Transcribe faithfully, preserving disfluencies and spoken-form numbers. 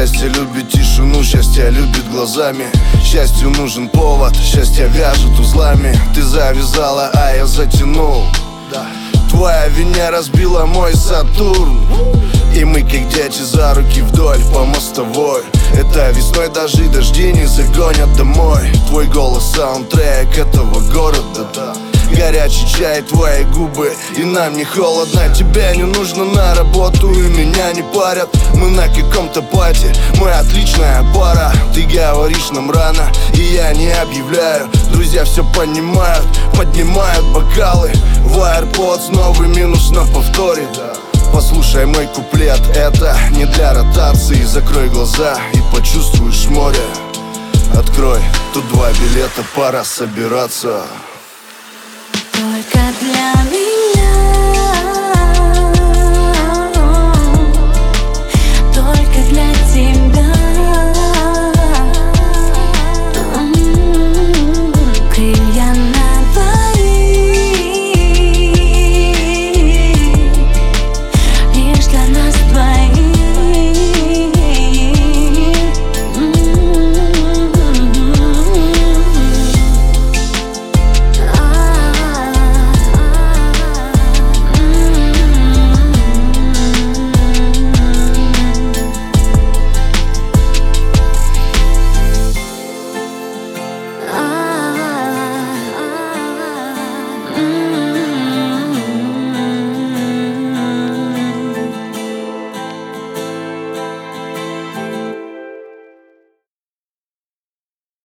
Счастье любит тишину, счастье любит глазами. Счастью нужен повод, счастье вяжет узлами. Ты завязала, а я затянул. Твоя Венера разбила мой Сатурн. И мы как дети за руки вдоль по мостовой. Это весной даже дожди не загонят домой. Твой голос саундтрек этого города, да. Горячий чай, твои губы, и нам не холодно. Тебе не нужно на работу, и меня не парят. Мы на каком-то пати, мы отличная пара. Ты говоришь нам рано, и я не объявляю. Друзья все понимают, поднимают бокалы. В AirPods новый минус на повторе. Послушай мой куплет, это не для ротации. Закрой глаза и почувствуешь море. Открой, тут два билета, пора собираться. Только для меня.